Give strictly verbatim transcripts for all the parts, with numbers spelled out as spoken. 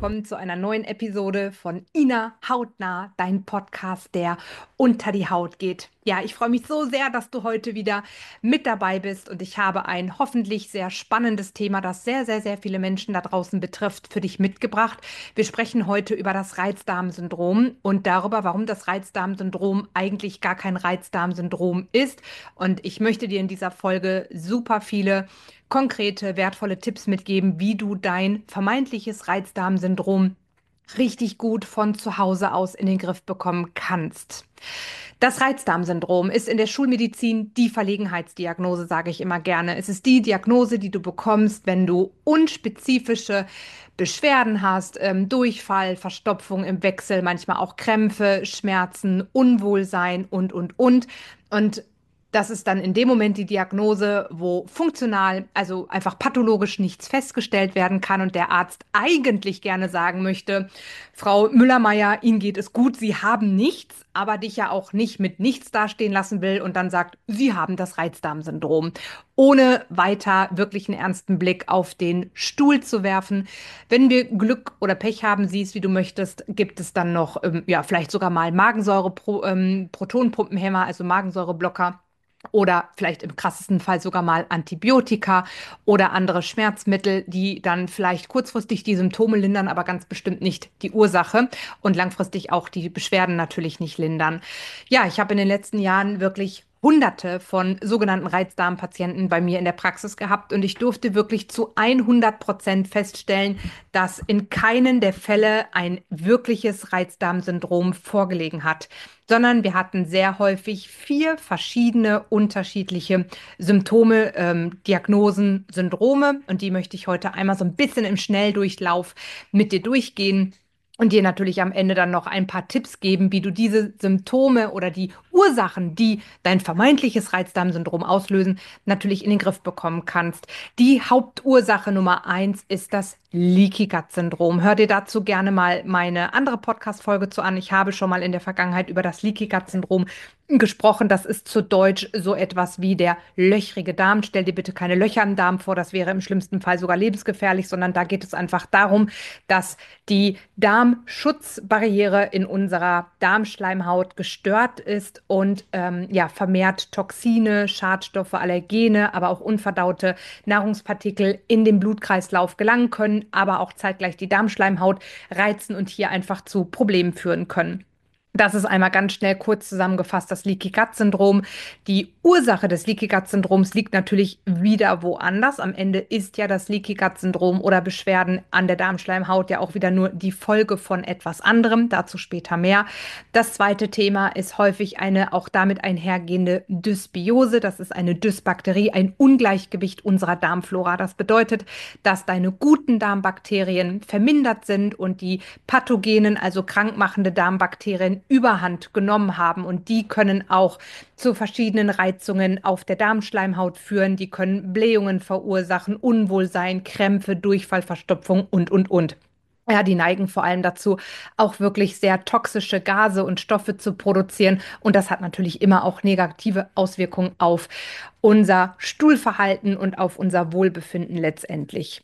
willkommen zu einer neuen Episode von Ina Hautnah, dein Podcast, der unter die Haut geht. Ja, ich freue mich so sehr, dass du heute wieder mit dabei bist und ich habe ein hoffentlich sehr spannendes Thema, das sehr, sehr, sehr viele Menschen da draußen betrifft, für dich mitgebracht. Wir sprechen heute über das Reizdarmsyndrom und darüber, warum das Reizdarmsyndrom eigentlich gar kein Reizdarmsyndrom ist. Und ich möchte dir in dieser Folge super viele konkrete, wertvolle Tipps mitgeben, wie du dein vermeintliches Reizdarmsyndrom richtig gut von zu Hause aus in den Griff bekommen kannst. Das Reizdarmsyndrom ist in der Schulmedizin die Verlegenheitsdiagnose, sage ich immer gerne. Es ist die Diagnose, die du bekommst, wenn du unspezifische Beschwerden hast, ähm, Durchfall, Verstopfung im Wechsel, manchmal auch Krämpfe, Schmerzen, Unwohlsein und, und, und. Und das ist dann in dem Moment die Diagnose, wo funktional, also einfach pathologisch nichts festgestellt werden kann und der Arzt eigentlich gerne sagen möchte, Frau Müller-Meyer, Ihnen geht es gut, Sie haben nichts, aber dich ja auch nicht mit nichts dastehen lassen will und dann sagt, Sie haben das Reizdarmsyndrom, ohne weiter wirklich einen ernsten Blick auf den Stuhl zu werfen. Wenn wir Glück oder Pech haben, siehst, wie du möchtest, gibt es dann noch, ähm, ja, vielleicht sogar mal Magensäure, Pro, ähm, Protonenpumpenhemmer, also Magensäureblocker. Oder vielleicht im krassesten Fall sogar mal Antibiotika oder andere Schmerzmittel, die dann vielleicht kurzfristig die Symptome lindern, aber ganz bestimmt nicht die Ursache und langfristig auch die Beschwerden natürlich nicht lindern. Ja, ich habe in den letzten Jahren wirklich Hunderte von sogenannten Reizdarmpatienten bei mir in der Praxis gehabt und ich durfte wirklich zu hundert Prozent feststellen, dass in keinen der Fälle ein wirkliches Reizdarmsyndrom vorgelegen hat, sondern wir hatten sehr häufig vier verschiedene unterschiedliche Symptome, ähm, Diagnosen, Syndrome und die möchte ich heute einmal so ein bisschen im Schnelldurchlauf mit dir durchgehen. Und dir natürlich am Ende dann noch ein paar Tipps geben, wie du diese Symptome oder die Ursachen, die dein vermeintliches Reizdarmsyndrom auslösen, natürlich in den Griff bekommen kannst. Die Hauptursache Nummer eins ist das Leaky Gut Syndrom. Hör dir dazu gerne mal meine andere Podcast-Folge zu an. Ich habe schon mal in der Vergangenheit über das Leaky Gut Syndrom gesprochen. Das ist zu Deutsch so etwas wie der löchrige Darm. Stell dir bitte keine Löcher im Darm vor, das wäre im schlimmsten Fall sogar lebensgefährlich, sondern da geht es einfach darum, dass die Darmschutzbarriere in unserer Darmschleimhaut gestört ist und ähm, ja, vermehrt Toxine, Schadstoffe, Allergene, aber auch unverdaute Nahrungspartikel in den Blutkreislauf gelangen können, aber auch zeitgleich die Darmschleimhaut reizen und hier einfach zu Problemen führen können. Das ist einmal ganz schnell kurz zusammengefasst das Leaky Gut Syndrom. Die Ursache des Leaky Gut Syndroms liegt natürlich wieder woanders. Am Ende ist ja das Leaky Gut Syndrom oder Beschwerden an der Darmschleimhaut ja auch wieder nur die Folge von etwas anderem. Dazu später mehr. Das zweite Thema ist häufig eine auch damit einhergehende Dysbiose. Das ist eine Dysbakterie, ein Ungleichgewicht unserer Darmflora. Das bedeutet, dass deine guten Darmbakterien vermindert sind und die pathogenen, also krankmachende Darmbakterien Überhand genommen haben. Und die können auch zu verschiedenen Reizungen auf der Darmschleimhaut führen. Die können Blähungen verursachen, Unwohlsein, Krämpfe, Durchfall, Verstopfung und, und, und. Ja, die neigen vor allem dazu, auch wirklich sehr toxische Gase und Stoffe zu produzieren. Und das hat natürlich immer auch negative Auswirkungen auf unser Stuhlverhalten und auf unser Wohlbefinden letztendlich.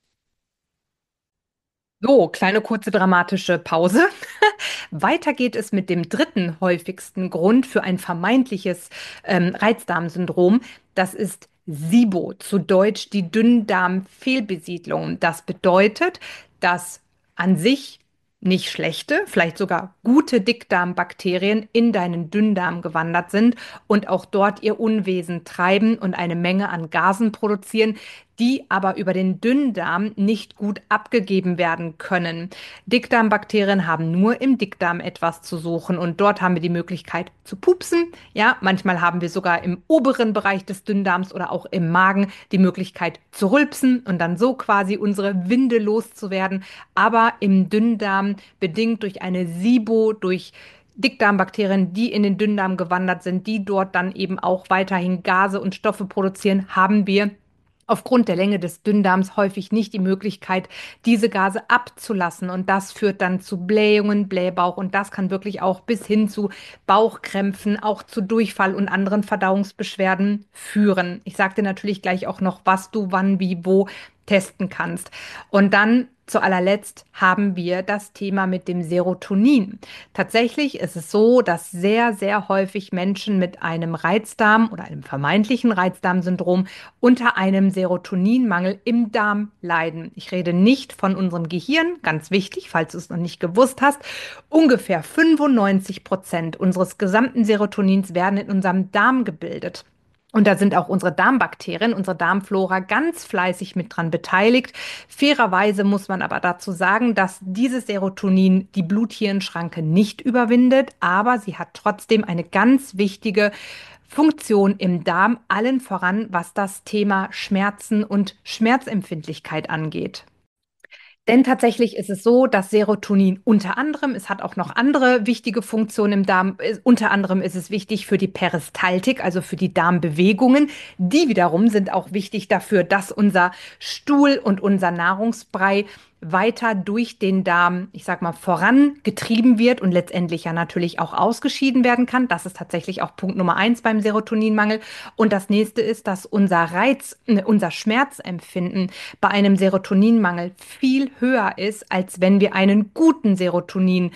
So, kleine kurze dramatische Pause. Weiter geht es mit dem dritten häufigsten Grund für ein vermeintliches ähm, Reizdarmsyndrom. Das ist SIBO, zu Deutsch die Dünndarmfehlbesiedlung. Das bedeutet, dass an sich nicht schlechte, vielleicht sogar gute Dickdarmbakterien in deinen Dünndarm gewandert sind und auch dort ihr Unwesen treiben und eine Menge an Gasen produzieren, die aber über den Dünndarm nicht gut abgegeben werden können. Dickdarmbakterien haben nur im Dickdarm etwas zu suchen und dort haben wir die Möglichkeit zu pupsen. Ja, manchmal haben wir sogar im oberen Bereich des Dünndarms oder auch im Magen die Möglichkeit zu rülpsen und dann so quasi unsere Winde loszuwerden. Aber im Dünndarm, bedingt durch eine SIBO, durch Dickdarmbakterien, die in den Dünndarm gewandert sind, die dort dann eben auch weiterhin Gase und Stoffe produzieren, haben wir aufgrund der Länge des Dünndarms häufig nicht die Möglichkeit, diese Gase abzulassen. Und das führt dann zu Blähungen, Blähbauch. Und das kann wirklich auch bis hin zu Bauchkrämpfen, auch zu Durchfall und anderen Verdauungsbeschwerden führen. Ich sage dir natürlich gleich auch noch, was du wann, wie, wo testen kannst. Und dann zu allerletzt haben wir das Thema mit dem Serotonin. Tatsächlich ist es so, dass sehr, sehr häufig Menschen mit einem Reizdarm oder einem vermeintlichen Reizdarmsyndrom unter einem Serotoninmangel im Darm leiden. Ich rede nicht von unserem Gehirn, ganz wichtig, falls du es noch nicht gewusst hast. Ungefähr fünfundneunzig Prozent unseres gesamten Serotonins werden in unserem Darm gebildet. Und da sind auch unsere Darmbakterien, unsere Darmflora ganz fleißig mit dran beteiligt. Fairerweise muss man aber dazu sagen, dass dieses Serotonin die Blut-Hirn-Schranke nicht überwindet, aber sie hat trotzdem eine ganz wichtige Funktion im Darm, allen voran, was das Thema Schmerzen und Schmerzempfindlichkeit angeht. Denn tatsächlich ist es so, dass Serotonin unter anderem, es hat auch noch andere wichtige Funktionen im Darm, äh, unter anderem ist es wichtig für die Peristaltik, also für die Darmbewegungen. Die wiederum sind auch wichtig dafür, dass unser Stuhl und unser Nahrungsbrei weiter durch den Darm, ich sag mal, vorangetrieben wird und letztendlich ja natürlich auch ausgeschieden werden kann. Das ist tatsächlich auch Punkt Nummer eins beim Serotoninmangel. Und das nächste ist, dass unser Reiz, äh, unser Schmerzempfinden bei einem Serotoninmangel viel höher ist, als wenn wir einen guten Serotonin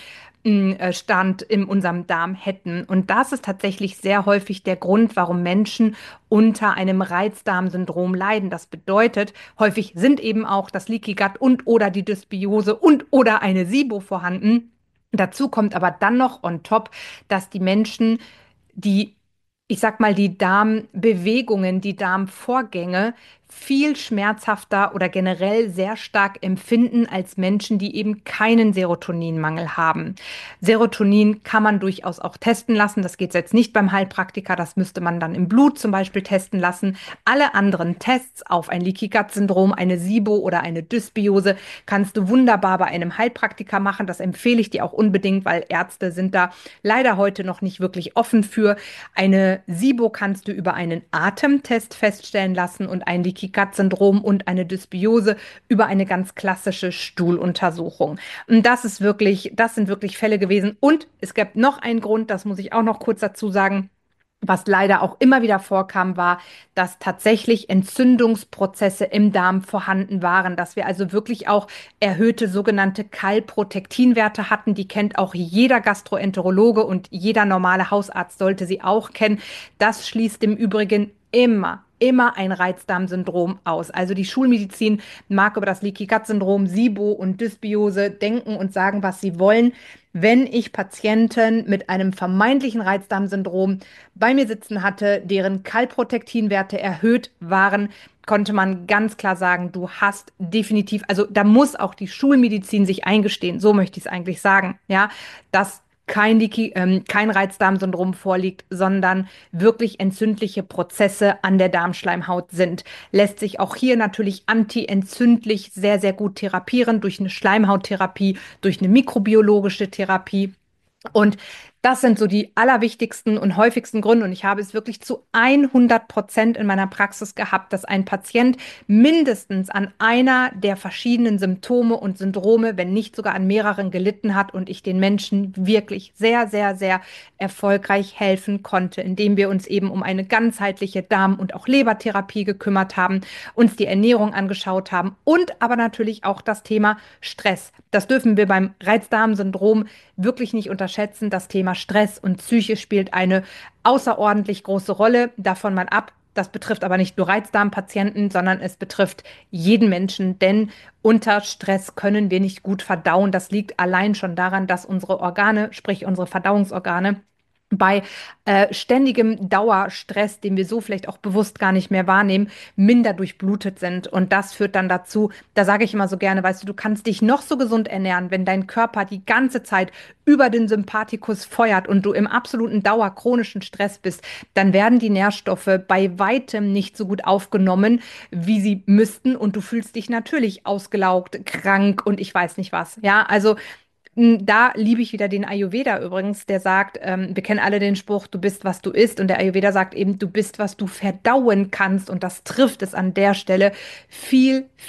Stand in unserem Darm hätten. Und das ist tatsächlich sehr häufig der Grund, warum Menschen unter einem Reizdarmsyndrom leiden. Das bedeutet, häufig sind eben auch das Leaky Gut und oder die Dysbiose und oder eine SIBO vorhanden. Dazu kommt aber dann noch on top, dass die Menschen, die, ich sag mal, die Darmbewegungen, die Darmvorgänge viel schmerzhafter oder generell sehr stark empfinden als Menschen, die eben keinen Serotoninmangel haben. Serotonin kann man durchaus auch testen lassen. Das geht jetzt nicht beim Heilpraktiker. Das müsste man dann im Blut zum Beispiel testen lassen. Alle anderen Tests auf ein Leaky Gut Syndrom, eine SIBO oder eine Dysbiose kannst du wunderbar bei einem Heilpraktiker machen. Das empfehle ich dir auch unbedingt, weil Ärzte sind da leider heute noch nicht wirklich offen für. Eine SIBO kannst du über einen Atemtest feststellen lassen und ein Leaky Gut Syndrom und eine Dysbiose über eine ganz klassische Stuhluntersuchung. Und das ist wirklich, das sind wirklich Fälle gewesen. Und es gab noch einen Grund, das muss ich auch noch kurz dazu sagen. Was leider auch immer wieder vorkam, war, dass tatsächlich Entzündungsprozesse im Darm vorhanden waren, dass wir also wirklich auch erhöhte sogenannte Kalprotektinwerte hatten. Die kennt auch jeder Gastroenterologe und jeder normale Hausarzt sollte sie auch kennen. Das schließt im Übrigen immer, immer ein Reizdarmsyndrom aus. Also die Schulmedizin mag über das Leaky Gut Syndrom, SIBO und Dysbiose denken und sagen, was sie wollen. Wenn ich Patienten mit einem vermeintlichen Reizdarmsyndrom bei mir sitzen hatte, deren Kalprotektinwerte erhöht waren, konnte man ganz klar sagen, du hast definitiv, also da muss auch die Schulmedizin sich eingestehen, so möchte ich es eigentlich sagen, ja, dass kein, Leaky, ähm, kein Reizdarmsyndrom vorliegt, sondern wirklich entzündliche Prozesse an der Darmschleimhaut sind. Lässt sich auch hier natürlich antientzündlich sehr, sehr gut therapieren durch eine Schleimhauttherapie, durch eine mikrobiologische Therapie. Und das sind so die allerwichtigsten und häufigsten Gründe. Und ich habe es wirklich zu hundert Prozent in meiner Praxis gehabt, dass ein Patient mindestens an einer der verschiedenen Symptome und Syndrome, wenn nicht sogar an mehreren, gelitten hat und ich den Menschen wirklich sehr, sehr, sehr erfolgreich helfen konnte, indem wir uns eben um eine ganzheitliche Darm- und auch Lebertherapie gekümmert haben, uns die Ernährung angeschaut haben und aber natürlich auch das Thema Stress. Das dürfen wir beim Reizdarmsyndrom wirklich nicht unterschätzen. Das Thema Stress und Psyche spielt eine außerordentlich große Rolle. Davon mal ab. Das betrifft aber nicht nur Reizdarmpatienten, sondern es betrifft jeden Menschen, denn unter Stress können wir nicht gut verdauen. Das liegt allein schon daran, dass unsere Organe, sprich unsere Verdauungsorgane, bei äh, ständigem Dauerstress, den wir so vielleicht auch bewusst gar nicht mehr wahrnehmen, minder durchblutet sind. Und das führt dann dazu, da sage ich immer so gerne, weißt du, du kannst dich noch so gesund ernähren, wenn dein Körper die ganze Zeit über den Sympathikus feuert und du im absoluten dauerchronischen Stress bist, dann werden die Nährstoffe bei weitem nicht so gut aufgenommen, wie sie müssten. Und du fühlst dich natürlich ausgelaugt, krank und ich weiß nicht was. Ja, also da liebe ich wieder den Ayurveda übrigens, der sagt, ähm, wir kennen alle den Spruch, du bist, was du isst. Und der Ayurveda sagt eben, du bist, was du verdauen kannst. Und das trifft es an der Stelle viel, viel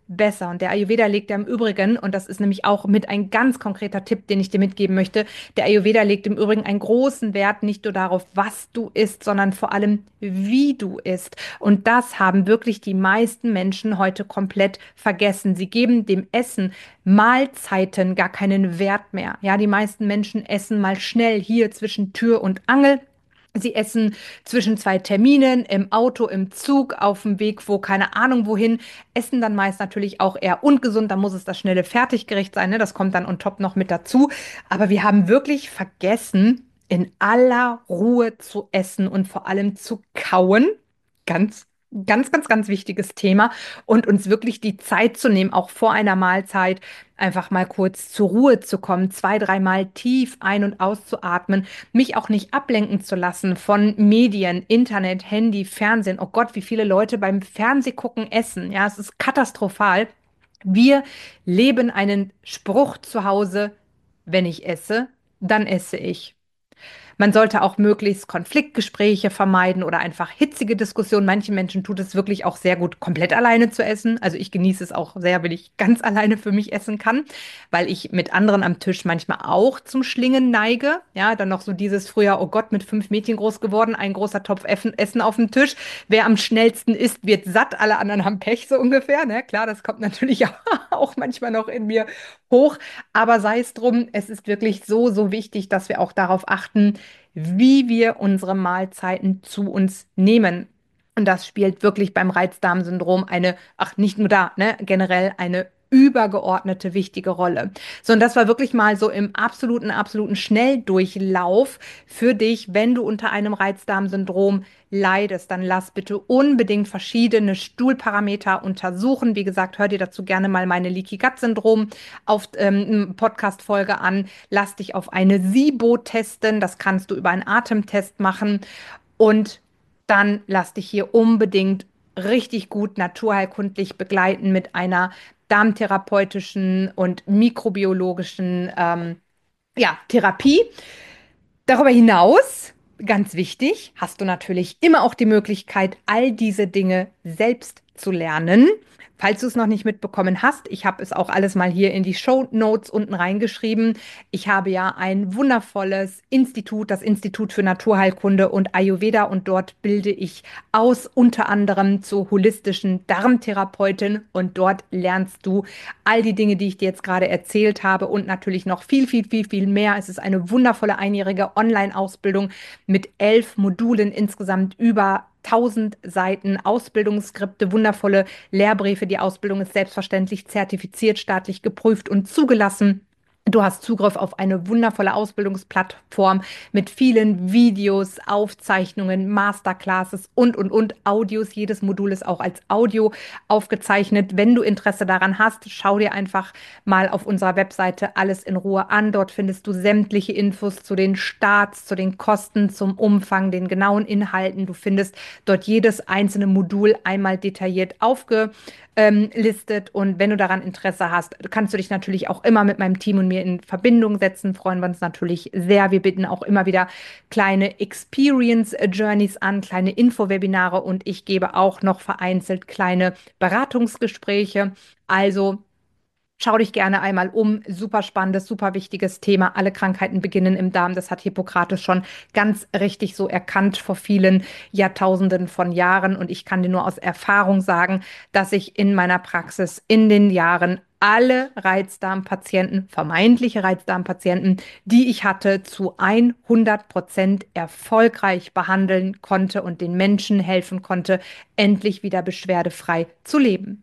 besser. Und der Ayurveda legt ja im Übrigen, und das ist nämlich auch mit ein ganz konkreter Tipp, den ich dir mitgeben möchte, der Ayurveda legt im Übrigen einen großen Wert nicht nur darauf, was du isst, sondern vor allem, wie du isst. Und das haben wirklich die meisten Menschen heute komplett vergessen. Sie geben dem Essen Mahlzeiten gar keinen Wert mehr. Ja, die meisten Menschen essen mal schnell hier zwischen Tür und Angel. Sie essen zwischen zwei Terminen, im Auto, im Zug, auf dem Weg, wo keine Ahnung wohin, essen dann meist natürlich auch eher ungesund. Da muss es das schnelle Fertiggericht sein, ne? Das kommt dann on top noch mit dazu. Aber wir haben wirklich vergessen, in aller Ruhe zu essen und vor allem zu kauen. Ganz, ganz, ganz, ganz wichtiges Thema. Und uns wirklich die Zeit zu nehmen, auch vor einer Mahlzeit, einfach mal kurz zur Ruhe zu kommen, zwei, dreimal tief ein- und auszuatmen, mich auch nicht ablenken zu lassen von Medien, Internet, Handy, Fernsehen. Oh Gott, wie viele Leute beim Fernsehgucken essen. Ja, es ist katastrophal. Wir leben einen Spruch zu Hause: Wenn ich esse, dann esse ich. Man sollte auch möglichst Konfliktgespräche vermeiden oder einfach hitzige Diskussionen. Manchen Menschen tut es wirklich auch sehr gut, komplett alleine zu essen. Also ich genieße es auch sehr, wenn ich ganz alleine für mich essen kann, weil ich mit anderen am Tisch manchmal auch zum Schlingen neige. Ja, dann noch so dieses früher, oh Gott, mit fünf Mädchen groß geworden, ein großer Topf Effen- Essen auf dem Tisch. Wer am schnellsten isst, wird satt, alle anderen haben Pech, so ungefähr. Ne? Klar, das kommt natürlich auch manchmal noch in mir hoch. Aber sei es drum, es ist wirklich so, so wichtig, dass wir auch darauf achten, wie wir unsere Mahlzeiten zu uns nehmen. Und das spielt wirklich beim Reizdarmsyndrom eine, ach, nicht nur da, ne, generell eine übergeordnete wichtige Rolle. So, und das war wirklich mal so im absoluten, absoluten Schnelldurchlauf für dich, wenn du unter einem Reizdarmsyndrom leidest, dann lass bitte unbedingt verschiedene Stuhlparameter untersuchen. Wie gesagt, hör dir dazu gerne mal meine Leaky Gut Syndrom auf ähm, Podcast-Folge an. Lass dich auf eine SIBO testen. Das kannst du über einen Atemtest machen. Und dann lass dich hier unbedingt richtig gut naturheilkundlich begleiten mit einer darmtherapeutischen und mikrobiologischen ähm, ja, Therapie. Darüber hinaus, ganz wichtig, hast du natürlich immer auch die Möglichkeit, all diese Dinge selbst zu lernen. Falls du es noch nicht mitbekommen hast, ich habe es auch alles mal hier in die Show Notes unten reingeschrieben. Ich habe ja ein wundervolles Institut, das Institut für Naturheilkunde und Ayurveda, und dort bilde ich aus, unter anderem zur holistischen Darmtherapeutin, und dort lernst du all die Dinge, die ich dir jetzt gerade erzählt habe, und natürlich noch viel, viel, viel, viel mehr. Es ist eine wundervolle einjährige Online-Ausbildung mit elf Modulen, insgesamt über tausend Seiten Ausbildungsskripte, wundervolle Lehrbriefe. Die Ausbildung ist selbstverständlich zertifiziert, staatlich geprüft und zugelassen. Du hast Zugriff auf eine wundervolle Ausbildungsplattform mit vielen Videos, Aufzeichnungen, Masterclasses und, und, und Audios. Jedes Modul ist auch als Audio aufgezeichnet. Wenn du Interesse daran hast, schau dir einfach mal auf unserer Webseite alles in Ruhe an. Dort findest du sämtliche Infos zu den Starts, zu den Kosten, zum Umfang, den genauen Inhalten. Du findest dort jedes einzelne Modul einmal detailliert aufge ähm, listet. Und wenn du daran Interesse hast, kannst du dich natürlich auch immer mit meinem Team und mir in Verbindung setzen. Freuen wir uns natürlich sehr. Wir bieten auch immer wieder kleine Experience Journeys an, kleine Infowebinare, und ich gebe auch noch vereinzelt kleine Beratungsgespräche. Also schau dich gerne einmal um. Super spannendes, super wichtiges Thema. Alle Krankheiten beginnen im Darm. Das hat Hippokrates schon ganz richtig so erkannt vor vielen Jahrtausenden von Jahren. Und ich kann dir nur aus Erfahrung sagen, dass ich in meiner Praxis in den Jahren alle Reizdarmpatienten, vermeintliche Reizdarmpatienten, die ich hatte, zu hundert Prozent erfolgreich behandeln konnte und den Menschen helfen konnte, endlich wieder beschwerdefrei zu leben.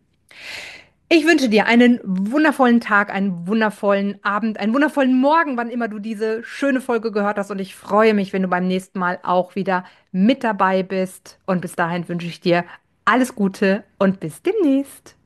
Ich wünsche dir einen wundervollen Tag, einen wundervollen Abend, einen wundervollen Morgen, wann immer du diese schöne Folge gehört hast. Und ich freue mich, wenn du beim nächsten Mal auch wieder mit dabei bist. Und bis dahin wünsche ich dir alles Gute und bis demnächst.